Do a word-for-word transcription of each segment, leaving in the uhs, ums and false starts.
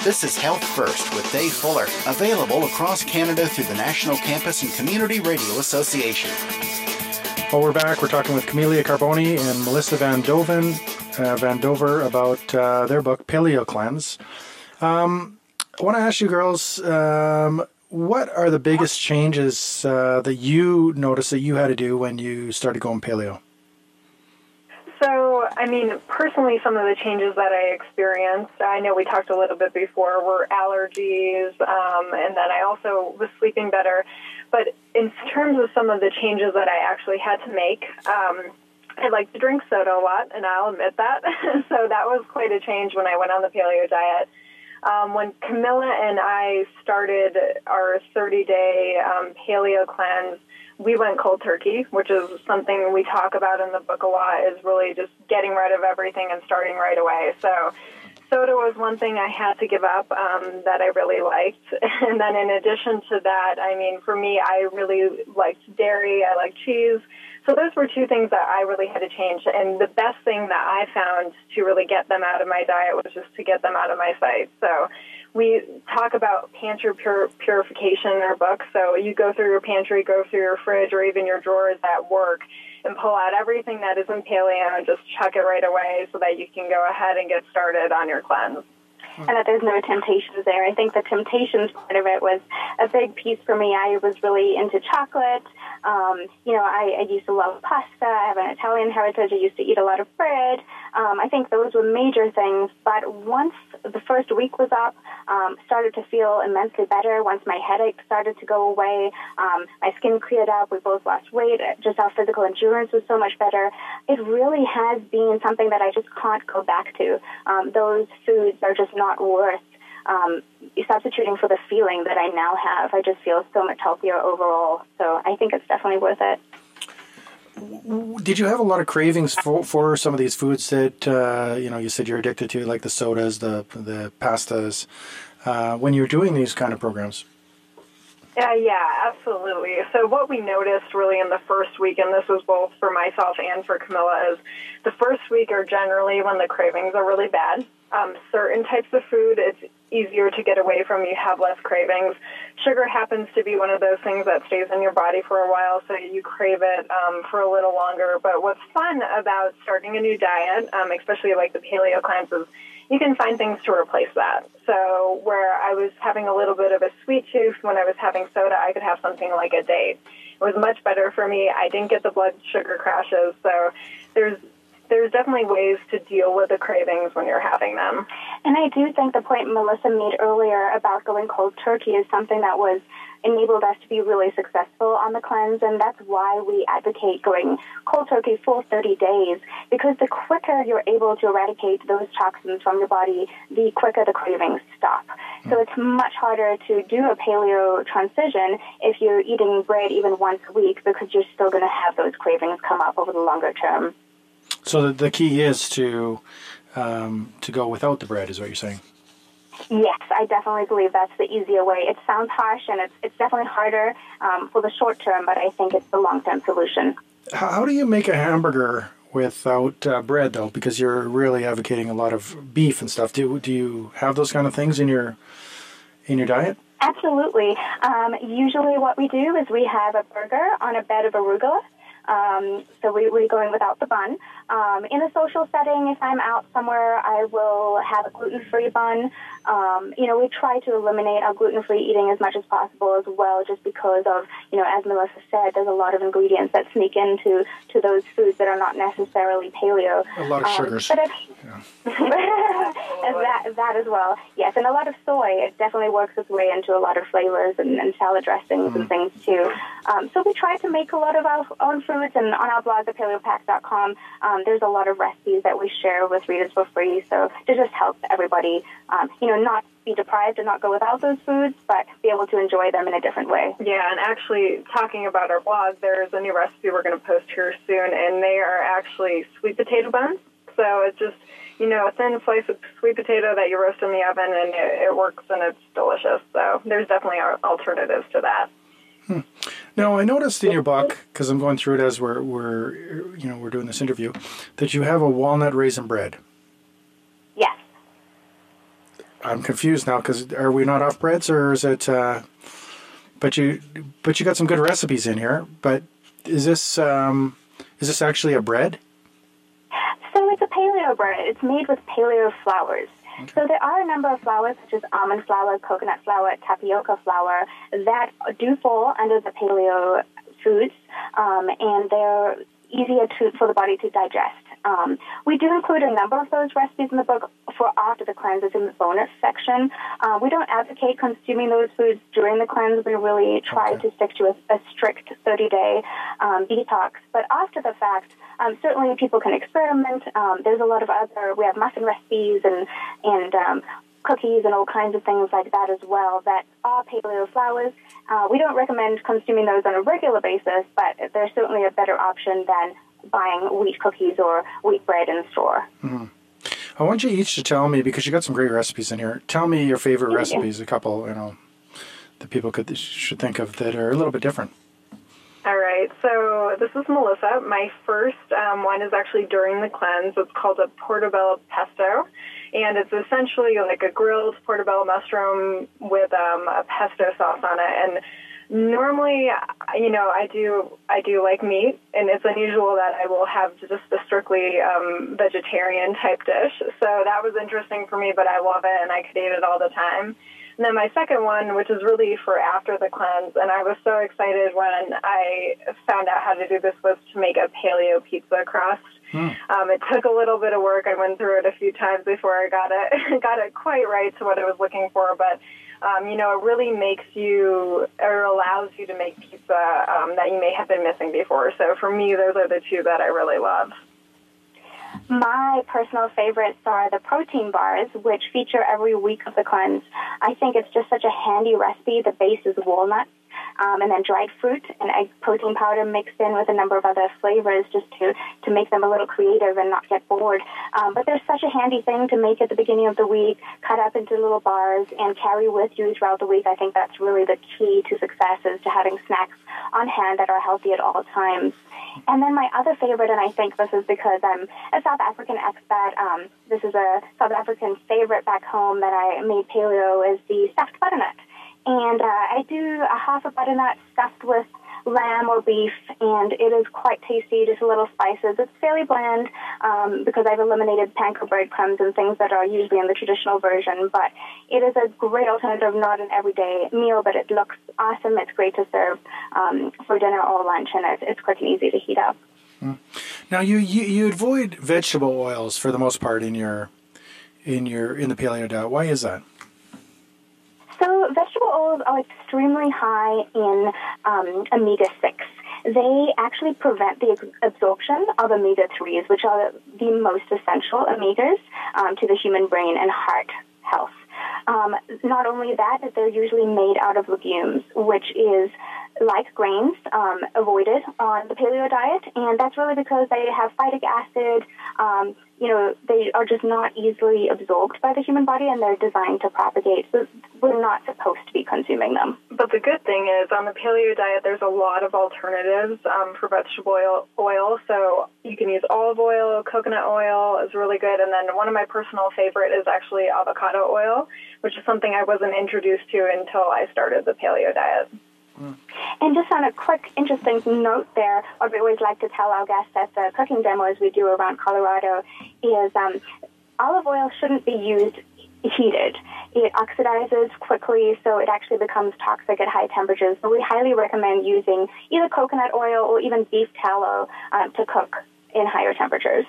This is Health First with Dave Fuller, available across Canada through the National Campus and Community Radio Association. Well, we're back. We're talking with Camelia Carboni and Melissa Van Doven, uh, Van Dover about uh, their book, Paleo Cleanse. Um, I want to ask you girls, um, what are the biggest changes uh, that you noticed that you had to do when you started going paleo? So, I mean, personally, some of the changes that I experienced, I know we talked a little bit before, were allergies, um, and then I also was sleeping better. But in terms of some of the changes that I actually had to make, um, I like to drink soda a lot, and I'll admit that. So that was quite a change when I went on the paleo diet. Um, when Camilla and I started our thirty-day um, paleo cleanse, we went cold turkey, which is something we talk about in the book a lot, is really just getting rid of everything and starting right away. So soda was one thing I had to give up um, that I really liked. And then in addition to that, I mean, for me, I really liked dairy. I like cheese. So those were two things that I really had to change. And the best thing that I found to really get them out of my diet was just to get them out of my sight. So we talk about pantry pur- purification in our book. So you go through your pantry, go through your fridge, or even your drawers at work, and pull out everything that isn't paleo and just chuck it right away so that you can go ahead and get started on your cleanse. And that there's no temptations there. I think the temptations part of it was a big piece for me. I was really into chocolate. Um, you know, I, I used to love pasta. I have an Italian heritage. I used to eat a lot of bread. Um, I think those were major things. But once the first week was up, um, started to feel immensely better. Once my headache started to go away, um, my skin cleared up. We both lost weight. Just our physical endurance was so much better. It really has been something that I just can't go back to. Um, those foods are just not worth um, substituting for the feeling that I now have. I just feel so much healthier overall. So I think it's definitely worth it. Did you have a lot of cravings for, for some of these foods that, uh, you know, you said you're addicted to, like the sodas, the the pastas, uh, when you were doing these kind of programs? Yeah, yeah, absolutely. So what we noticed really in the first week, and this was both for myself and for Camilla, is the first week are generally when the cravings are really bad. Um, certain types of food, it's easier to get away from. You have less cravings. Sugar happens to be one of those things that stays in your body for a while, so you crave it um, for a little longer. But what's fun about starting a new diet, um, especially like the paleo cleanse, is you can find things to replace that. So where I was having a little bit of a sweet tooth when I was having soda, I could have something like a date. It was much better for me. I didn't get the blood sugar crashes. So there's there's definitely ways to deal with the cravings when you're having them. And I do think the point Melissa made earlier about going cold turkey is something that was enabled us to be really successful on the cleanse, and that's why we advocate going cold turkey full thirty days, because the quicker you're able to eradicate those toxins from your body, the quicker the cravings stop. So it's much harder to do a paleo transition if you're eating bread even once a week, because you're still going to have those cravings come up over the longer term. So the, the key is to um, to go without the bread, is what you're saying? Yes, I definitely believe that's the easier way. It sounds harsh, and it's it's definitely harder um, for the short term, but I think it's the long-term solution. How, how do you make a hamburger without uh, bread, though? Because you're really advocating a lot of beef and stuff. Do do you have those kind of things in your in your diet? Absolutely. Um, usually what we do is we have a burger on a bed of arugula. Um, so we, we're going without the bun. Um, in a social setting, if I'm out somewhere, I will have a gluten-free bun. Um, you know, we try to eliminate our gluten-free eating as much as possible as well, just because of, you know, as Melissa said, there's a lot of ingredients that sneak into to those foods that are not necessarily paleo. A lot of um, sugars. But if, yeah. that, that as well. Yes, and a lot of soy. It definitely works its way into a lot of flavors and, and salad dressings mm. and things, too. Um, so we try to make a lot of our own foods, and on our blog at paleo pack dot com, um, there's a lot of recipes that we share with readers for free, so to just help everybody, um, you know, not be deprived and not go without those foods, but be able to enjoy them in a different way. Yeah, and actually, talking about our blog, there's a new recipe we're going to post here soon, and they are actually sweet potato buns. So it's just, you know, a thin slice of sweet potato that you roast in the oven, and it, it works, and it's delicious. So there's definitely alternatives to that. Hmm. Now, I noticed in your book, because I'm going through it as we're, we're, you know, we're doing this interview, that you have a walnut raisin bread. Yes. I'm confused now because are we not off breads or is it? Uh, but you, but you got some good recipes in here. But is this um, is this actually a bread? So it's a paleo bread. It's made with paleo flours. Okay. So there are a number of flours, such as almond flour, coconut flour, tapioca flour, that do fall under the paleo foods, um, and they're easier to, for the body to digest. Um, we do include a number of those recipes in the book for after the cleanse. It's in the bonus section. Uh, we don't advocate consuming those foods during the cleanse. We really try okay. to stick to a, a strict thirty-day um, detox. But after the fact, um, certainly people can experiment. Um, there's a lot of other, we have muffin recipes and, and um, cookies and all kinds of things like that as well that are paleo flours. Uh, we don't recommend consuming those on a regular basis, but they're certainly a better option than buying wheat cookies or wheat bread in the store. Mm-hmm. I want you each to tell me, because you got some great recipes in here, tell me your favorite Thank recipes, you. a couple, you know, that people could should think of that are a little bit different. All right, so this is Melissa. My first um, one is actually during the cleanse. It's called a portobello pesto, and it's essentially like a grilled portobello mushroom with um, a pesto sauce on it. And normally, you know, I do I do like meat, and it's unusual that I will have just a strictly um, vegetarian type dish. So that was interesting for me, but I love it, and I could eat it all the time. And then my second one, which is really for after the cleanse, and I was so excited when I found out how to do this, was to make a paleo pizza crust. Hmm. Um, it took a little bit of work. I went through it a few times before I got it got it quite right to what I was looking for, but Um, you know, it really makes you, or allows you to make pizza um, that you may have been missing before. So for me, those are the two that I really love. My personal favorites are the protein bars, which feature every week of the cleanse. I think it's just such a handy recipe. The base is walnuts, um, and then dried fruit and egg protein powder mixed in with a number of other flavors just to, to make them a little creative and not get bored. Um, but they're such a handy thing to make at the beginning of the week, cut up into little bars, and carry with you throughout the week. I think that's really the key to success, is to having snacks on hand that are healthy at all times. And then my other favorite, and I think this is because I'm a South African expat, um, this is a South African favorite back home that I made paleo, is the stuffed butternut. And uh, I do a half a butternut stuffed with lamb or beef, and it is quite tasty, just a little spices. It's fairly bland um, because I've eliminated panko breadcrumbs and things that are usually in the traditional version, but it is a great alternative, not an everyday meal, but it looks awesome. It's great to serve um, for dinner or lunch, and it's, it's quick and easy to heat up. Mm. Now, you, you, you avoid vegetable oils for the most part in your in your in the paleo diet. Why is that? So vegetable oils are extremely high in um, omega six. They actually prevent the absorption of omega threes, which are the most essential omegas um, to the human brain and heart health. Um, not only that, but they're usually made out of legumes, which is, like grains, um, avoided on the paleo diet, and that's really because they have phytic acid. Um, you know, they are just not easily absorbed by the human body, and they're designed to propagate. So we're not supposed to be consuming them. But the good thing is, on the paleo diet, there's a lot of alternatives um, for vegetable oil, oil. So you can use olive oil, coconut oil is really good, and then one of my personal favorite is actually avocado oil, which is something I wasn't introduced to until I started the paleo diet. And just on a quick, interesting note there, what we always like to tell our guests at the cooking demos we do around Colorado is um, olive oil shouldn't be used heated. It oxidizes quickly, so it actually becomes toxic at high temperatures. So we highly recommend using either coconut oil or even beef tallow um, to cook in higher temperatures.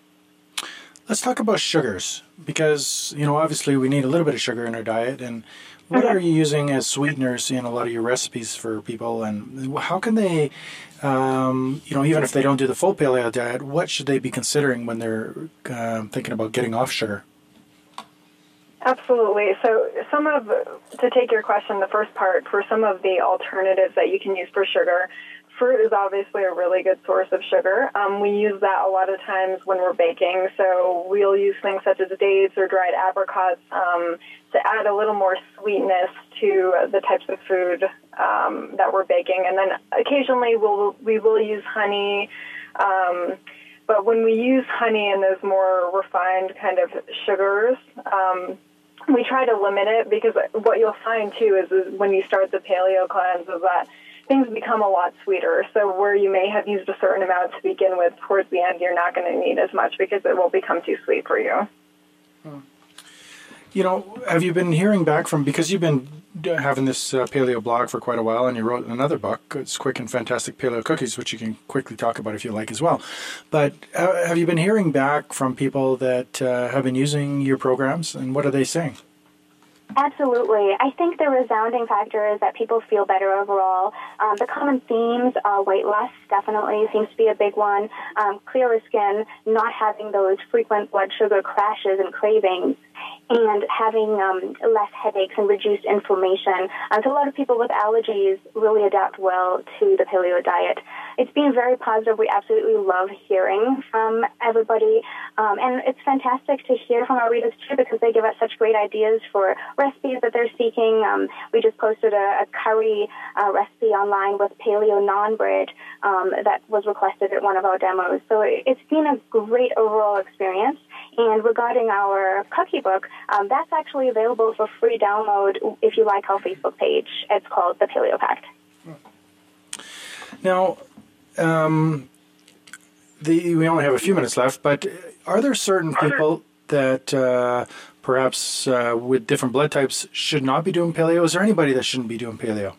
Let's talk about sugars, because, you know, obviously we need a little bit of sugar in our diet, and what are you using as sweeteners in a lot of your recipes for people, and how can they, um, you know, even if they don't do the full paleo diet, what should they be considering when they're um, thinking about getting off sugar? Absolutely. So some of, to take your question, the first part, for some of the alternatives that you can use for sugar, fruit is obviously a really good source of sugar. Um, we use that a lot of times when we're baking, so we'll use things such as dates or dried apricots um, to add a little more sweetness to the types of food um, that we're baking. And then occasionally we'll, we will use honey, um, but when we use honey and those more refined kind of sugars, um, we try to limit it, because what you'll find, too, is, is when you start the paleo cleanse is that things become a lot sweeter. So where you may have used a certain amount to begin with, towards the end, you're not going to need as much because it will become too sweet for you. Hmm. You know, have you been hearing back from, because you've been having this uh, paleo blog for quite a while, and you wrote another book, it's Quick and Fantastic Paleo Cookies, which you can quickly talk about if you like as well. But uh, have you been hearing back from people that uh, have been using your programs, and what are they saying? Absolutely. I think the resounding factor is that people feel better overall. Um, the common themes are weight loss, definitely seems to be a big one. Um, clearer skin, not having those frequent blood sugar crashes and cravings, and having um, less headaches and reduced inflammation. Um, so a lot of people with allergies really adapt well to the paleo diet. It's been very positive. We absolutely love hearing from everybody. Um, and it's fantastic to hear from our readers, too, because they give us such great ideas for recipes that they're seeking. Um, we just posted a, a curry uh, recipe online with paleo naan bread um, that was requested at one of our demos. So it, it's been a great overall experience. And regarding our cookie book, um, that's actually available for free download if you like our Facebook page. It's called The Paleo Pact. Now, um, the, we only have a few minutes left, but are there certain people that uh, perhaps uh, with different blood types should not be doing paleo? Is there anybody that shouldn't be doing paleo?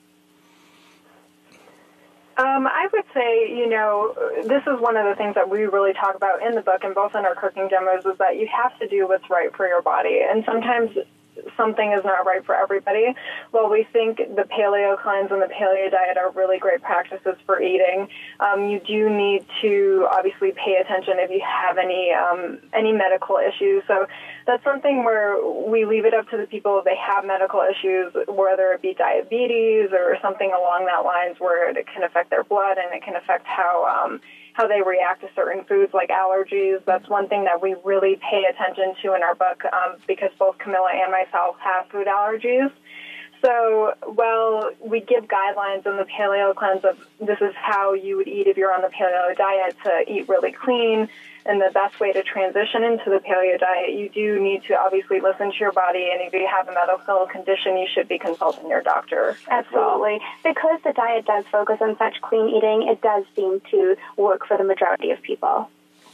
Um, I would say, you know, this is one of the things that we really talk about in the book and both in our cooking demos, is that you have to do what's right for your body. And sometimes something is not right for everybody. While we think the paleo cleanse and the paleo diet are really great practices for eating, um, you do need to obviously pay attention if you have any um, any medical issues. So that's something where we leave it up to the people if they have medical issues, whether it be diabetes or something along that lines, where it can affect their blood and it can affect how um, how they react to certain foods like allergies. That's one thing that we really pay attention to in our book, um, because both Camilla and myself have food allergies. So while we give guidelines in the paleo cleanse of this is how you would eat if you're on the paleo diet, to eat really clean, and the best way to transition into the paleo diet, you do need to obviously listen to your body, and if you have a medical condition, you should be consulting your doctor. Absolutely. Well. Because the diet does focus on such clean eating, it does seem to work for the majority of people.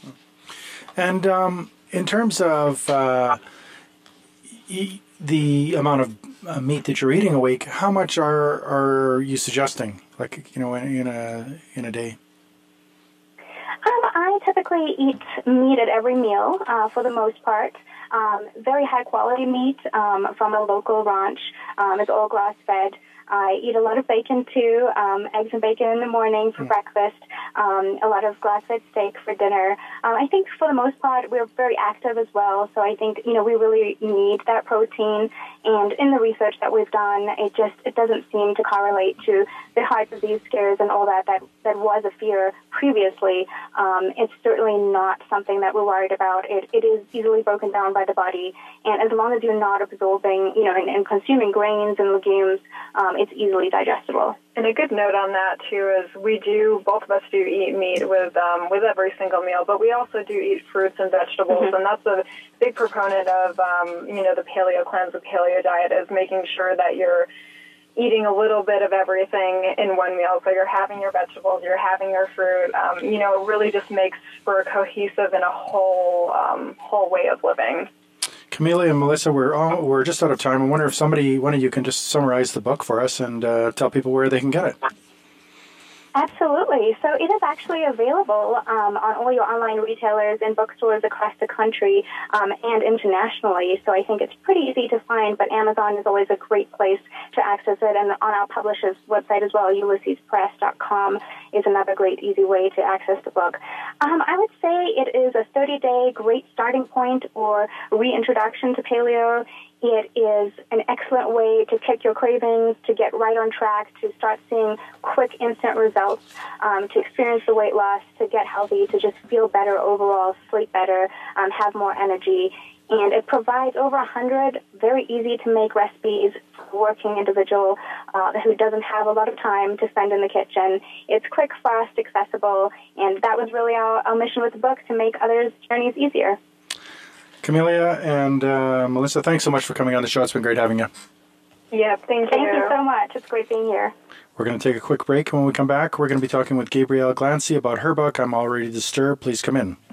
And um, in terms of uh, e- the amount of uh, meat that you're eating a week, how much are are you suggesting, like, you know, in, in a in a day? Um, I typically eat meat at every meal, uh, for the most part. Um, very high-quality meat um, from a local ranch. Um, it's all grass-fed. I eat a lot of bacon, too, um, eggs and bacon in the morning for mm. breakfast, um, a lot of grass-fed steak for dinner. Um, I think for the most part, we're very active as well, so I think, you know, we really need that protein. And in the research that we've done, it just it doesn't seem to correlate to the heart disease scares and all that that, that was a fear previously. Um, it's certainly not something that we're worried about. It, it is easily broken down by the body, and as long as you're not absorbing, you know, and, and consuming grains and legumes, um, it's easily digestible. And a good note on that, too, is we do, both of us do eat meat with um, with every single meal, but we also do eat fruits and vegetables, mm-hmm. and that's a big proponent of, um, you know, the paleo cleanse, the paleo diet, is making sure that you're eating a little bit of everything in one meal. So you're having your vegetables, you're having your fruit. Um, you know, it really just makes for a cohesive and a whole um, whole way of living. Camilla and Melissa, we're all, we're just out of time. I wonder if somebody, one of you, can just summarize the book for us and uh, tell people where they can get it. Absolutely. So it is actually available um, on all your online retailers and bookstores across the country um, and internationally. So I think it's pretty easy to find, but Amazon is always a great place to access it. And on our publisher's website as well, ulysses press dot com is another great, easy way to access the book. Um, I would say it is a thirty-day great starting point or reintroduction to paleo. It is an excellent way to kick your cravings, to get right on track, to start seeing quick, instant results, um, to experience the weight loss, to get healthy, to just feel better overall, sleep better, um, have more energy. And it provides over one hundred very easy-to-make recipes for a working individual uh, who doesn't have a lot of time to spend in the kitchen. It's quick, fast, accessible, and that was really our, our mission with the book, to make others' journeys easier. Camelia and uh, Melissa, thanks so much for coming on the show. It's been great having you. Yeah, thank you. Thank you so much. It's great being here. We're going to take a quick break. When we come back, we're going to be talking with Gabrielle Glancy about her book, I'm Already Disturbed. Please come in.